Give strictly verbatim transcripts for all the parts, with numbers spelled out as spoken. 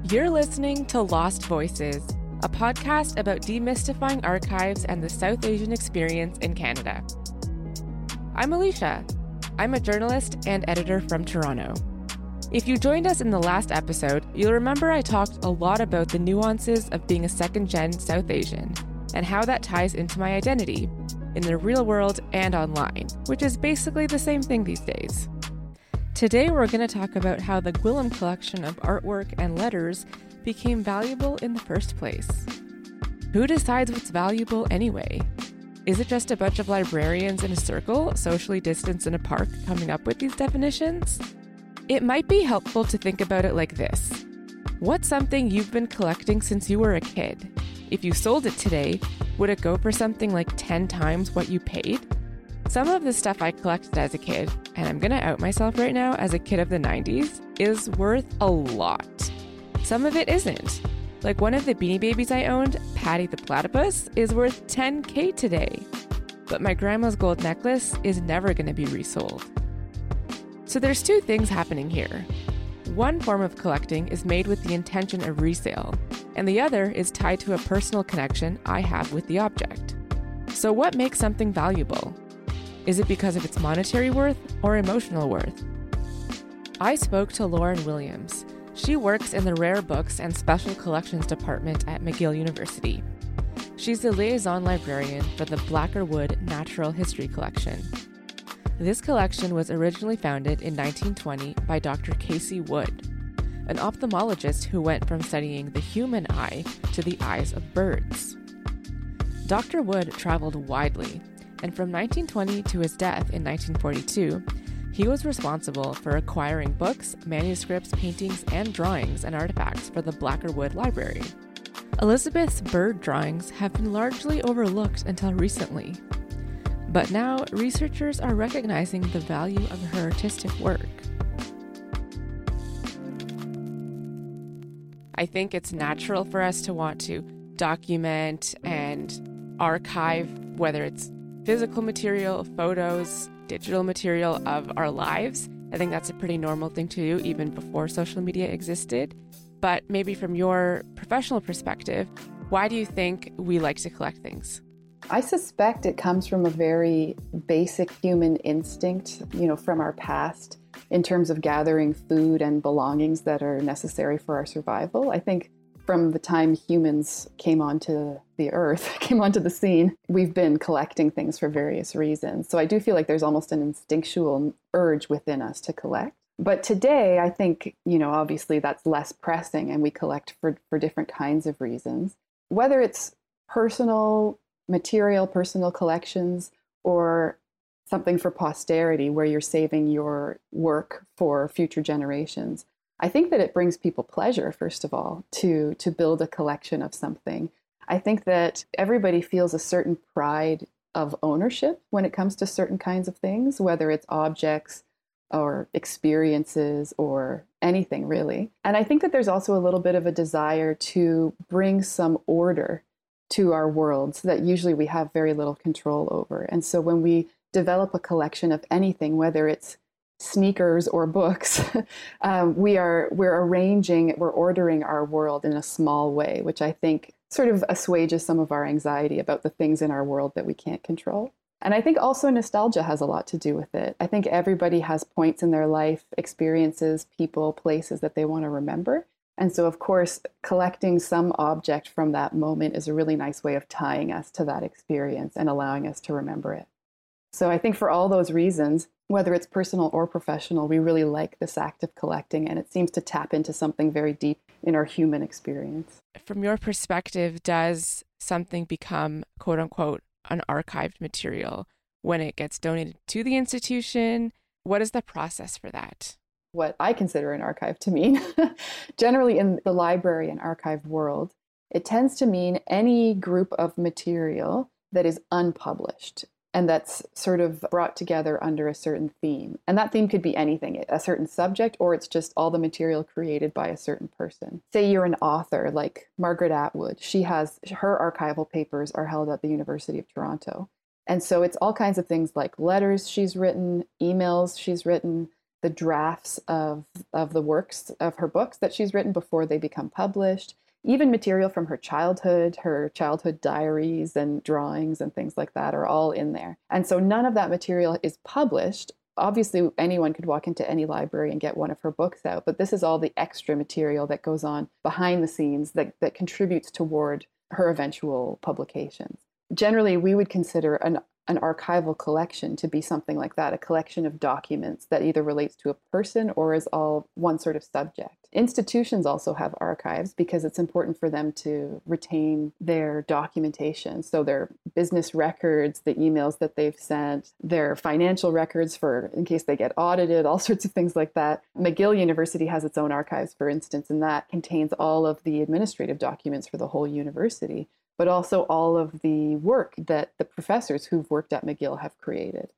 You're listening to Lost Voices, a podcast about demystifying archives and the South Asian experience in Canada. I'm Alicia. I'm a journalist and editor from Toronto. If you joined us in the last episode, you'll remember I talked a lot about the nuances of being a second-gen South Asian and how that ties into my identity in the real world and online, which is basically the same thing these days. Today, we're going to talk about how the Gwilym collection of artwork and letters became valuable in the first place. Who decides what's valuable anyway? Is it just a bunch of librarians in a circle, socially distanced in a park, coming up with these definitions? It might be helpful to think about it like this. What's something you've been collecting since you were a kid? If you sold it today, would it go for something like ten times what you paid? Some of the stuff I collected as a kid, and I'm gonna out myself right now as a kid of the nineties, is worth a lot. Some of it isn't. Like one of the Beanie Babies I owned, Patty the Platypus, is worth ten K today. But my grandma's gold necklace is never gonna be resold. So there's two things happening here. One form of collecting is made with the intention of resale, and the other is tied to a personal connection I have with the object. So what makes something valuable? Is it because of its monetary worth or emotional worth? I spoke to Lauren Williams. She works in the Rare Books and Special Collections Department at McGill University. She's the liaison librarian for the Blackerwood Natural History Collection. This collection was originally founded in nineteen twenty by Doctor Casey Wood, an ophthalmologist who went from studying the human eye to the eyes of birds. Doctor Wood traveled widely, and from nineteen twenty to his death in nineteen forty-two, he was responsible for acquiring books, manuscripts, paintings, and drawings and artifacts for the Blackerwood Library. Elizabeth's bird drawings have been largely overlooked until recently, but now researchers are recognizing the value of her artistic work. I think it's natural for us to want to document and archive, whether it's physical material, photos, digital material of our lives. I think that's a pretty normal thing to do even before social media existed. But maybe from your professional perspective, why do you think we like to collect things? I suspect it comes from a very basic human instinct, you know, from our past in terms of gathering food and belongings that are necessary for our survival. I think from the time humans came onto the earth, came onto the scene, we've been collecting things for various reasons. So I do feel like there's almost an instinctual urge within us to collect. But today, I think, you know, obviously that's less pressing and we collect for, for different kinds of reasons. Whether it's personal material, personal collections, or something for posterity where you're saving your work for future generations. I think that it brings people pleasure, first of all, to, to build a collection of something. I think that everybody feels a certain pride of ownership when it comes to certain kinds of things, whether it's objects or experiences or anything really. And I think that there's also a little bit of a desire to bring some order to our worlds that usually we have very little control over. And so when we develop a collection of anything, whether it's sneakers or books, um, we are we're arranging, we're ordering our world in a small way, which I think sort of assuages some of our anxiety about the things in our world that we can't control. And I think also nostalgia has a lot to do with it. I think everybody has points in their life, experiences, people, places that they want to remember. And so, of course, collecting some object from that moment is a really nice way of tying us to that experience and allowing us to remember it. So I think for all those reasons, whether it's personal or professional, we really like this act of collecting, and it seems to tap into something very deep in our human experience. From your perspective, does something become, quote unquote, an archived material when it gets donated to the institution? What is the process for that? What I consider an archive to mean, generally in the library and archive world, it tends to mean any group of material that is unpublished and that's sort of brought together under a certain theme. And that theme could be anything, a certain subject, or it's just all the material created by a certain person. Say you're an author like Margaret Atwood. She has, her archival papers are held at the University of Toronto. And so it's all kinds of things like letters she's written, emails she's written, the drafts of, of the works of her books that she's written before they become published, even material from her childhood, her childhood diaries and drawings and things like that are all in there. And so none of that material is published. Obviously, anyone could walk into any library and get one of her books out, but this is all the extra material that goes on behind the scenes that, that contributes toward her eventual publications. Generally, we would consider an, an archival collection to be something like that, a collection of documents that either relates to a person or is all one sort of subject. Institutions also have archives because it's important for them to retain their documentation. So their business records, the emails that they've sent, their financial records for in case they get audited, all sorts of things like that. McGill University has its own archives, for instance, and that contains all of the administrative documents for the whole university, but also all of the work that the professors who've worked at McGill have created.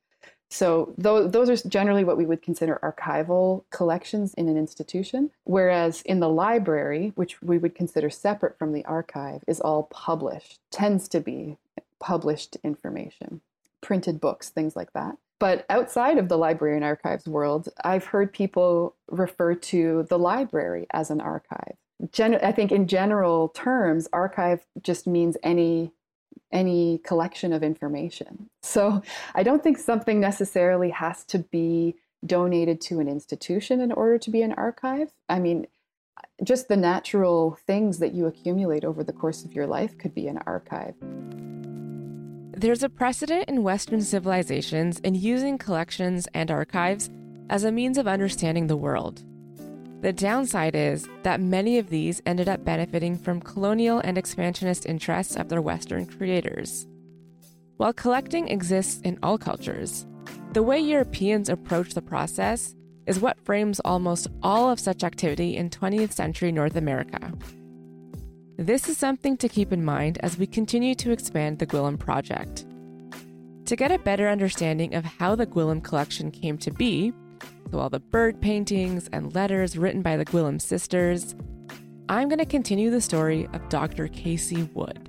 So th- those are generally what we would consider archival collections in an institution, whereas in the library, which we would consider separate from the archive, is all published, tends to be published information, printed books, things like that. But outside of the library and archives world, I've heard people refer to the library as an archive. Gen- I think in general terms, archive just means any any collection of information. So I don't think something necessarily has to be donated to an institution in order to be an archive. I mean, just the natural things that you accumulate over the course of your life could be an archive. There's a precedent in Western civilizations in using collections and archives as a means of understanding the world. The downside is that many of these ended up benefiting from colonial and expansionist interests of their Western creators. While collecting exists in all cultures, the way Europeans approach the process is what frames almost all of such activity in twentieth century North America. This is something to keep in mind as we continue to expand the Gwillem Project. To get a better understanding of how the Gwillem collection came to be, so all the bird paintings and letters written by the Gwillem sisters, I'm going to continue the story of Doctor Casey Wood.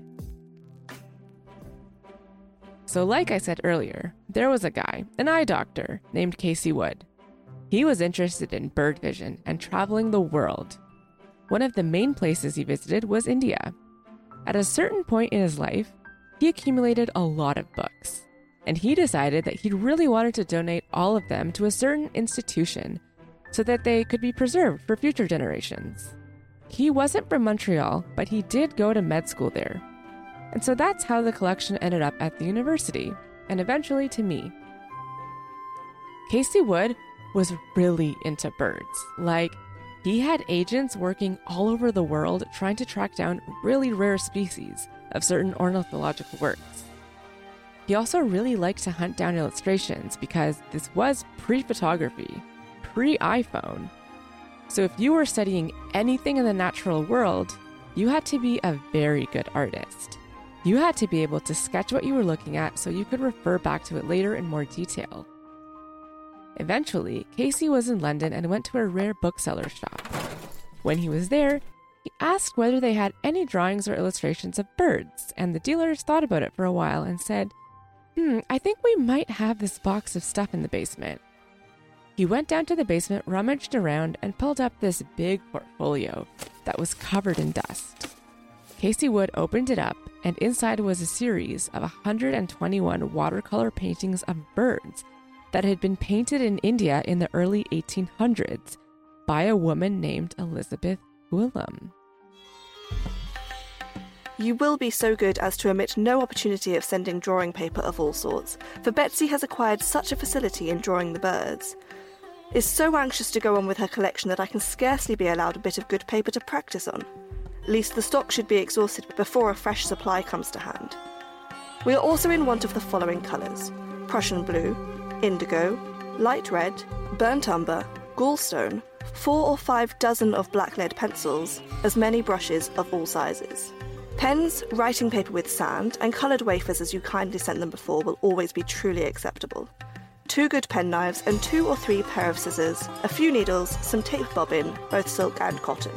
So like I said earlier, there was a guy, an eye doctor, named Casey Wood. He was interested in bird vision and traveling the world. One of the main places he visited was India. At a certain point in his life, he accumulated a lot of books, and he decided that he really wanted to donate all of them to a certain institution so that they could be preserved for future generations. He wasn't from Montreal, but he did go to med school there. And so that's how the collection ended up at the university, and eventually to me. Casey Wood was really into birds. Like, he had agents working all over the world trying to track down really rare species of certain ornithological works. He also really liked to hunt down illustrations because this was pre-photography, pre-iPhone. So if you were studying anything in the natural world, you had to be a very good artist. You had to be able to sketch what you were looking at so you could refer back to it later in more detail. Eventually, Casey was in London and went to a rare bookseller shop. When he was there, he asked whether they had any drawings or illustrations of birds, and the dealers thought about it for a while and said, Hmm, I think we might have this box of stuff in the basement. He went down to the basement, rummaged around, and pulled up this big portfolio that was covered in dust. Casey Wood opened it up, and inside was a series of one hundred twenty-one watercolor paintings of birds that had been painted in India in the early eighteen hundreds by a woman named Elizabeth Gwillem. You will be so good as to omit no opportunity of sending drawing paper of all sorts, for Betsy has acquired such a facility in drawing the birds. Is so anxious to go on with her collection that I can scarcely be allowed a bit of good paper to practice on. At least the stock should be exhausted before a fresh supply comes to hand. We are also in want of the following colours: Prussian blue, indigo, light red, burnt umber, gallstone, four or five dozen of black lead pencils, as many brushes of all sizes. Pens, writing paper with sand, and coloured wafers as you kindly sent them before will always be truly acceptable. Two good penknives and two or three pair of scissors, a few needles, some tape bobbin, both silk and cotton.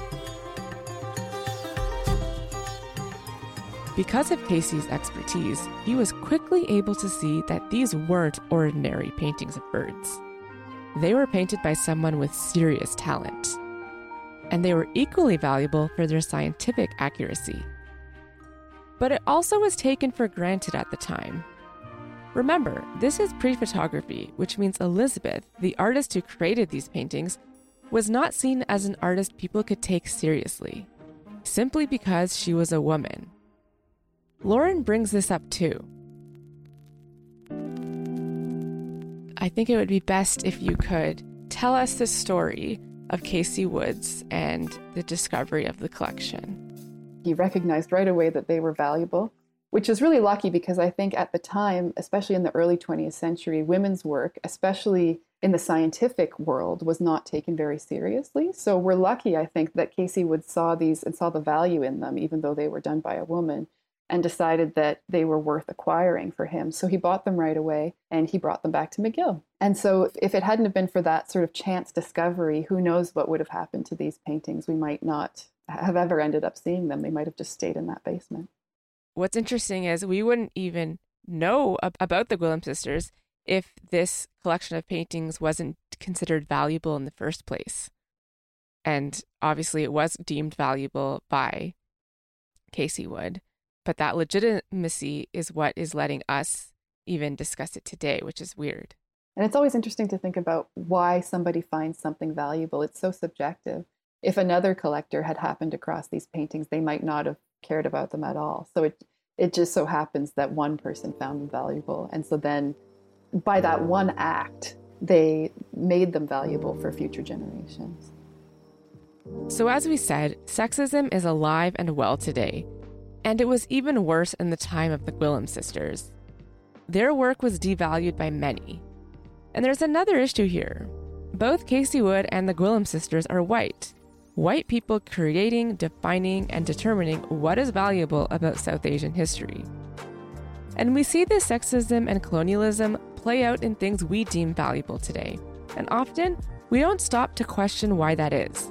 Because of Casey's expertise, he was quickly able to see that these weren't ordinary paintings of birds. they were painted by someone with serious talent. And they were equally valuable for their scientific accuracy. But it also was taken for granted at the time. Remember, this is pre-photography, which means Elizabeth, the artist who created these paintings, was not seen as an artist people could take seriously, simply because she was a woman. Lauren brings this up too. I think it would be best if you could tell us the story of Casey Woods and the discovery of the collection. He recognized right away that they were valuable, which is really lucky because I think at the time, especially in the early twentieth century, women's work, especially in the scientific world, was not taken very seriously. So we're lucky, I think, that Casey Woods saw these and saw the value in them, even though they were done by a woman, and decided that they were worth acquiring for him. So he bought them right away and he brought them back to McGill. And so if it hadn't have been for that sort of chance discovery, who knows what would have happened to these paintings? We might not have ever ended up seeing them. They might have just stayed in that basement. What's interesting is we wouldn't even know ab- about the Gwilym sisters if this collection of paintings wasn't considered valuable in the first place. And obviously it was deemed valuable by Casey Wood. But that legitimacy is what is letting us even discuss it today, which is weird. And it's always interesting to think about why somebody finds something valuable. It's so subjective. If another collector had happened across these paintings, they might not have cared about them at all. So it it just so happens that one person found them valuable. And so then by that one act, they made them valuable for future generations. So as we said, sexism is alive and well today. And it was even worse in the time of the Gwilym sisters. Their work was devalued by many. And there's another issue here. Both Casey Wood and the Gwilym sisters are white. White people creating, defining, and determining what is valuable about South Asian history. And we see this sexism and colonialism play out in things we deem valuable today. And often, we don't stop to question why that is.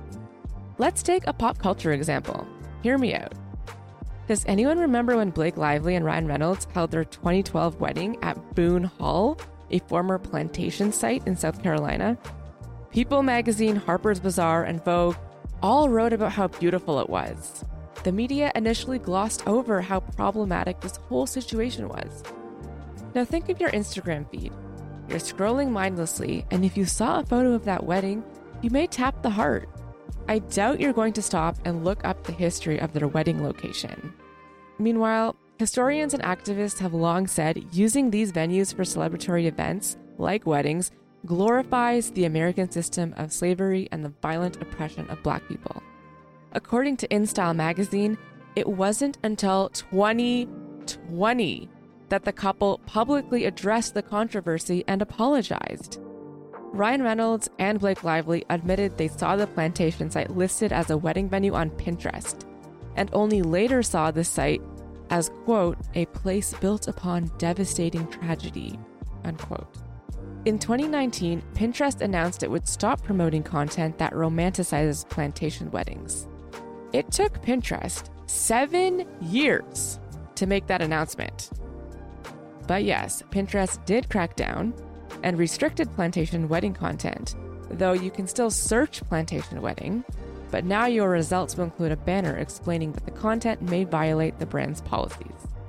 Let's take a pop culture example. Hear me out. Does anyone remember when Blake Lively and Ryan Reynolds held their twenty twelve wedding at Boone Hall, a former plantation site in South Carolina? People magazine, Harper's Bazaar, and Vogue all wrote about how beautiful it was. The media initially glossed over how problematic this whole situation was. Now think of your Instagram feed. You're scrolling mindlessly, and if you saw a photo of that wedding, you may tap the heart. I doubt you're going to stop and look up the history of their wedding location. Meanwhile, historians and activists have long said using these venues for celebratory events, like weddings, glorifies the American system of slavery and the violent oppression of Black people. According to InStyle magazine, it wasn't until twenty twenty that the couple publicly addressed the controversy and apologized. Ryan Reynolds and Blake Lively admitted they saw the plantation site listed as a wedding venue on Pinterest, and only later saw the site as, quote, a place built upon devastating tragedy, unquote. In twenty nineteen, Pinterest announced it would stop promoting content that romanticizes plantation weddings. It took Pinterest seven years to make that announcement. But yes, Pinterest did crack down and restricted plantation wedding content, though you can still search plantation wedding, but now your results will include a banner explaining that the content may violate the brand's policies.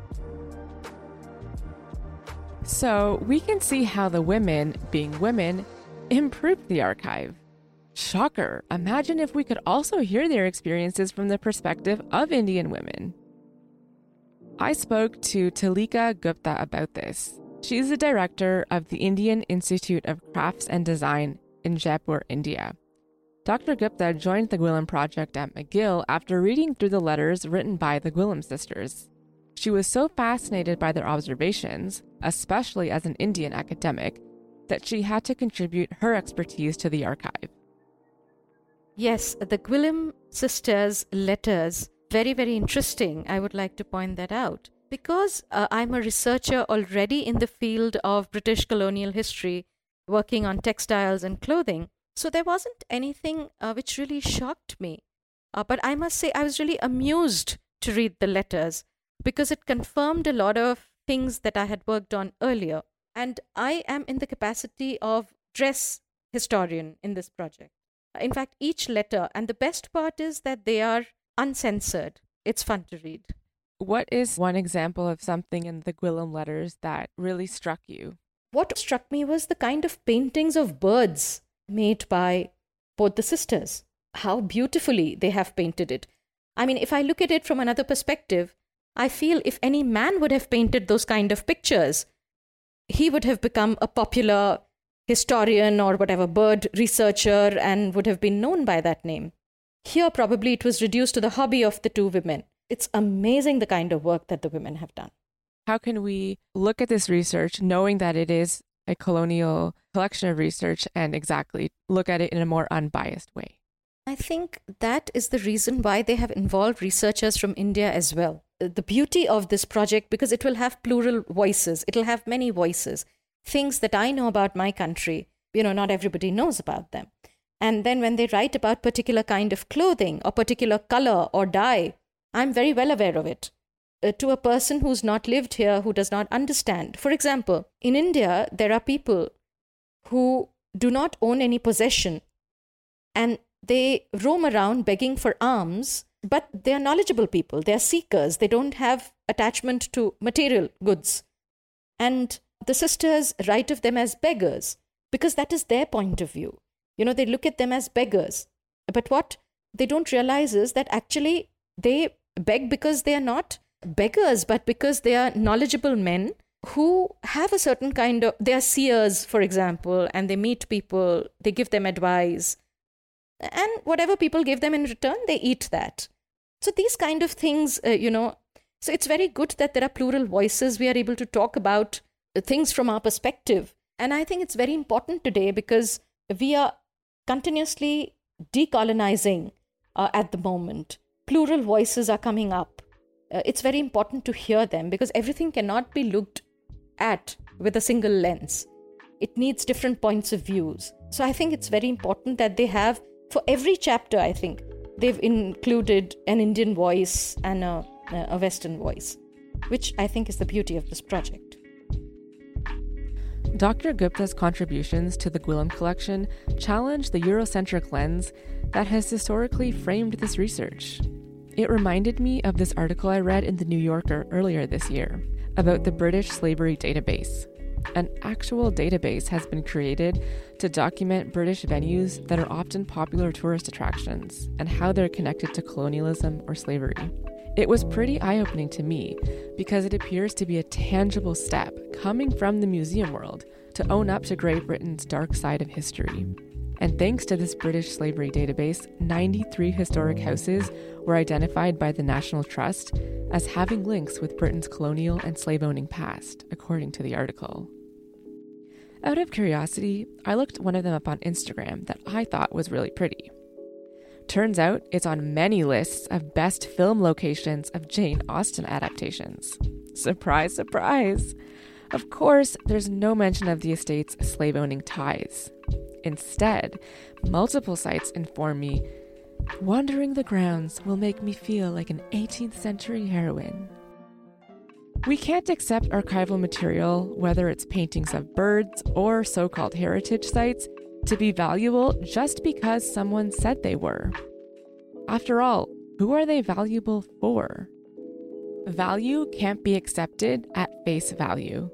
So we can see how the women, being women, improved the archive. Shocker, imagine if we could also hear their experiences from the perspective of Indian women. I spoke to Talika Gupta about this. She's the director of the Indian Institute of Crafts and Design in Jaipur, India. Doctor Gupta joined the Gwilym Project at McGill after reading through the letters written by the Gwilym sisters. She was so fascinated by their observations, especially as an Indian academic, that she had to contribute her expertise to the archive. Yes, the Gwilym sisters' letters, very, very interesting. I would like to point that out. Because uh, I'm a researcher already in the field of British colonial history, working on textiles and clothing, so there wasn't anything uh, which really shocked me. Uh, but I must say I was really amused to read the letters because it confirmed a lot of things that I had worked on earlier. And I am in the capacity of dress historian in this project. In fact, each letter, and the best part is that they are uncensored. It's fun to read. What is one example of something in the Gwilym letters that really struck you? What struck me was the kind of paintings of birds made by both the sisters. How beautifully they have painted it. I mean, if I look at it from another perspective, I feel if any man would have painted those kind of pictures, he would have become a popular historian or whatever, bird researcher, and would have been known by that name. Here, probably it was reduced to the hobby of the two women. It's amazing the kind of work that the women have done. How can we look at this research knowing that it is a colonial collection of research and exactly look at it in a more unbiased way? I think that is the reason why they have involved researchers from India as well. The beauty of this project, because it will have plural voices, it'll have many voices. Things that I know about my country, you know, not everybody knows about them. And then when they write about particular kind of clothing or particular color or dye, I'm very well aware of it. Uh, to a person who's not lived here, who does not understand. For example, in India, there are people who do not own any possession and they roam around begging for alms, but they are knowledgeable people. They are seekers. They don't have attachment to material goods. And the sisters write of them as beggars because that is their point of view. You know, they look at them as beggars. But what they don't realize is that actually they beg because they are not beggars, but because they are knowledgeable men who have a certain kind of, they are seers, for example, and they meet people, they give them advice, and whatever people give them in return, they eat that. So these kind of things, uh, you know, so it's very good that there are plural voices. We are able to talk about things from our perspective. And I think it's very important today because we are continuously decolonizing uh, at the moment. Plural voices are coming up. Uh, it's very important to hear them because everything cannot be looked at with a single lens. It needs different points of views. So I think it's very important that they have, for every chapter, I think, they've included an Indian voice and a, a Western voice, which I think is the beauty of this project. Doctor Gupta's contributions to the Gwilym collection challenge the Eurocentric lens that has historically framed this research. It reminded me of this article I read in The New Yorker earlier this year about the British Slavery Database. An actual database has been created to document British venues that are often popular tourist attractions and how they're connected to colonialism or slavery. It was pretty eye-opening to me because it appears to be a tangible step coming from the museum world to own up to Great Britain's dark side of history. And thanks to this British slavery database, ninety-three historic houses were identified by the National Trust as having links with Britain's colonial and slave-owning past, according to the article. Out of curiosity, I looked one of them up on Instagram that I thought was really pretty. Turns out it's on many lists of best film locations of Jane Austen adaptations. Surprise, surprise! Of course, there's no mention of the estate's slave-owning ties. Instead, multiple sites inform me, wandering the grounds will make me feel like an eighteenth century heroine. We can't accept archival material, whether it's paintings of birds or so-called heritage sites, to be valuable just because someone said they were. After all, who are they valuable for? Value can't be accepted at face value.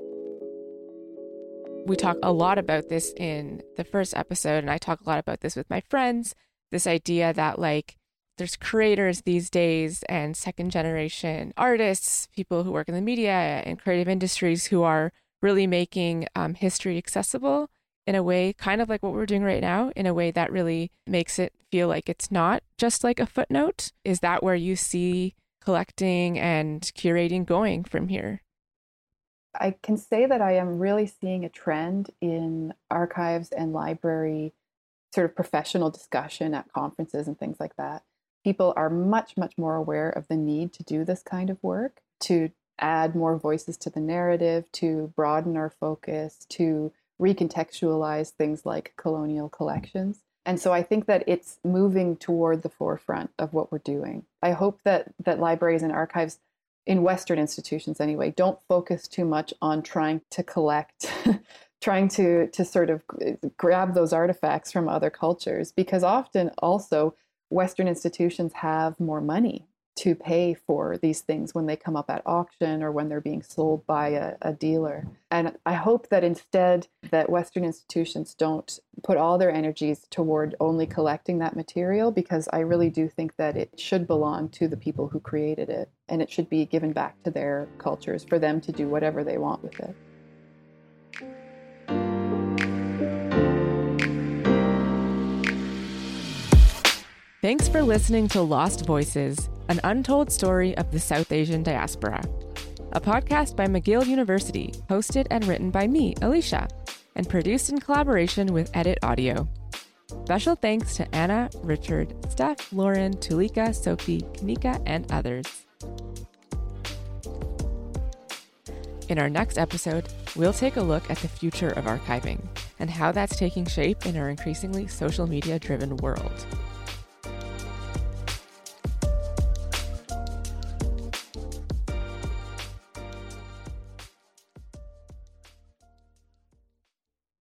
We talk a lot about this in the first episode, and I talk a lot about this with my friends, this idea that, like, there's creators these days and second generation artists, people who work in the media and creative industries who are really making um, history accessible in a way, kind of like what we're doing right now, in a way that really makes it feel like it's not just like a footnote. Is that where you see collecting and curating going from here? I can say that I am really seeing a trend in archives and library sort of professional discussion at conferences and things like that. People are much, much more aware of the need to do this kind of work, to add more voices to the narrative, to broaden our focus, to recontextualize things like colonial collections. And so I think that it's moving toward the forefront of what we're doing. I hope that that libraries and archives in Western institutions anyway don't focus too much on trying to collect trying to to sort of grab those artifacts from other cultures, because often also Western institutions have more money to pay for these things when they come up at auction or when they're being sold by a, a dealer. And I hope that instead that Western institutions don't put all their energies toward only collecting that material, because I really do think that it should belong to the people who created it, and it should be given back to their cultures for them to do whatever they want with it. Thanks for listening to Lost Voices, an untold story of the South Asian diaspora. A podcast by McGill University, hosted and written by me, Alicia, and produced in collaboration with Edit Audio. Special thanks to Anna, Richard, Steph, Lauren, Tulika, Sophie, Kanika, and others. In our next episode, we'll take a look at the future of archiving and how that's taking shape in our increasingly social media-driven world.